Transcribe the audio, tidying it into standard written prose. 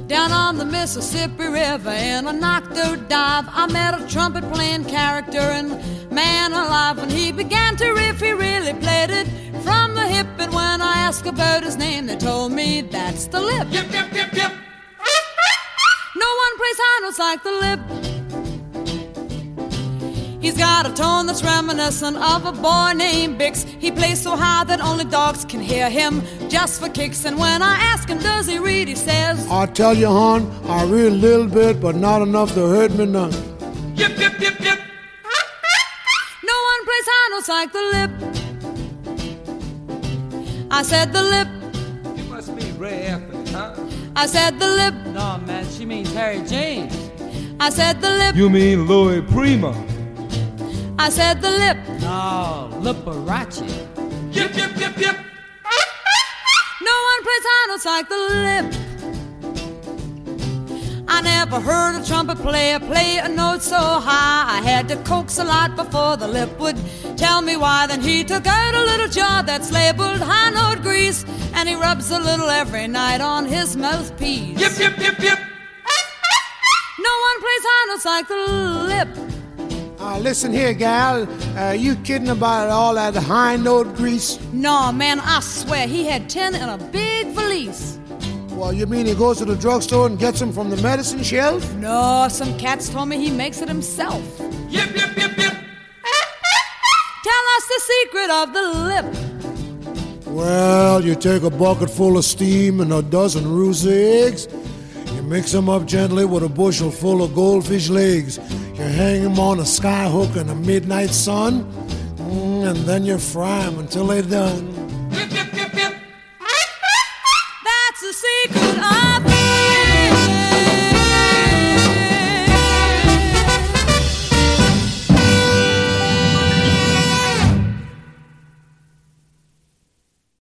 Down on the Mississippi River in a knocked-out dive, I met a trumpet-playing character, and man alive, when he began to riff, he really played it from the hip. And when I asked about his name, they told me that's the Lip. Yip, yip, yip, yip. No one plays high notes like the Lip. He's got a tone that's reminiscent of a boy named Bix. He plays so high that only dogs can hear him, just for kicks. And when I ask him, does he read, he says, I tell you, hon, I read a little bit, but not enough to hurt me none. Yip, yip, yip, yip. no one plays high notes like the Lip. I said the Lip. You must be Ray Evans, huh? I said the Lip. No, man, she means Harry James. I said the Lip. You mean Louis Prima? I said the Lip. No, Liberace. Yip, yip, yip, yip. No one plays high notes like the Lip. I never heard a trumpet player play a note so high. I had to coax a lot before the Lip would tell me why. Then he took out a little jar that's labeled high note grease, and he rubs a little every night on his mouthpiece. Yip, yip, yip, yip. No one plays high notes like the Lip. Listen here, gal. You kidding about all that high note grease? No, man, I swear he had 10 in a big valise. Well, you mean he goes to the drugstore and gets them from the medicine shelf? No, some cats told me he makes it himself. Yip, yip, yip, yip. Tell us the secret of the Lip. Well, you take a bucket full of steam and a dozen roost eggs. You mix them up gently with a bushel full of goldfish legs. You hang them on a sky hook in the midnight sun, and then you fry them until they're done. Yip, yip, yip, yip. That's the secret of